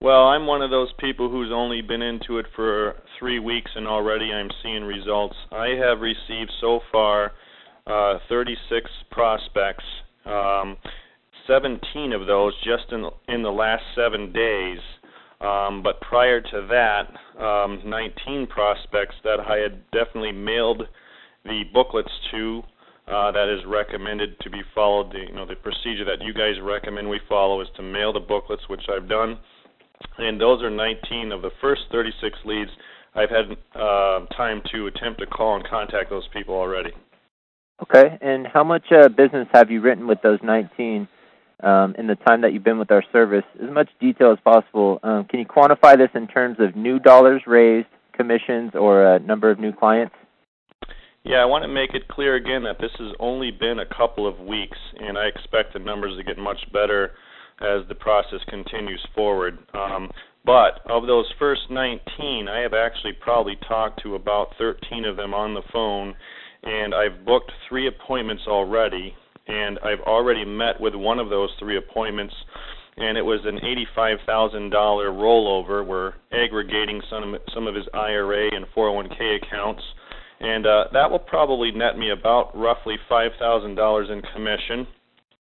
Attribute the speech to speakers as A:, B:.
A: Well, I'm one of those people who's only been into it for 3 weeks and already I'm seeing results. I have received so far 36 prospects, 17 of those just in the last 7 days. But prior to that, 19 prospects that I had definitely mailed the booklets to. That is recommended to be followed. The procedure that you guys recommend we follow is to mail the booklets, which I've done. And those are 19 of the first 36 leads. I've had time to attempt to call and contact those people already.
B: Okay, and how much business have you written with those 19 in the time that you've been with our service? As much detail as possible. Can you quantify this in terms of new dollars raised, commissions, or number of new clients?
A: Yeah, I want to make it clear again that this has only been a couple of weeks, and I expect the numbers to get much better as the process continues forward. But of those first 19, I have actually probably talked to about 13 of them on the phone, and I've booked 3 appointments already, and I've already met with one of those 3 appointments, and it was an $85,000 rollover. We're aggregating some of his IRA and 401k accounts, and that will probably net me about roughly $5,000 in commission.